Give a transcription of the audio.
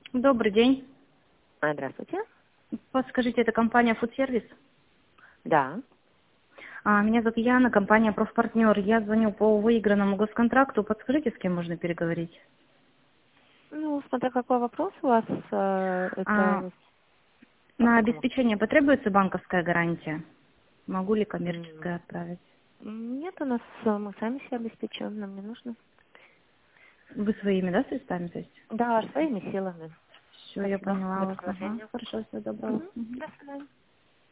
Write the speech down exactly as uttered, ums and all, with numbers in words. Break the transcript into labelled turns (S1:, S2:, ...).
S1: Добрый день.
S2: А, Здравствуйте.
S1: Подскажите, это компания Food Service?
S2: Да.
S1: А, меня зовут Яна, компания Профпартнер. Я звоню по выигранному госконтракту. Подскажите, с кем можно переговорить?
S2: Ну, смотря какой вопрос у вас, э,
S1: А,
S2: это по
S1: на
S2: какому?
S1: обеспечение потребуется банковская гарантия? Могу ли
S2: М,
S1: коммерческая отправить?
S2: Нет, у нас э, мы сами себя обеспечиваем, нам не нужно.
S1: Вы своими, да, средствами, то есть?
S2: Да, своими силами.
S1: Все, я
S2: Спасибо
S1: поняла
S2: за
S1: вас. Ага.
S2: предложение.
S1: Хорошо, всего доброго.
S2: Мгм.
S1: Мгм.
S2: До свидания.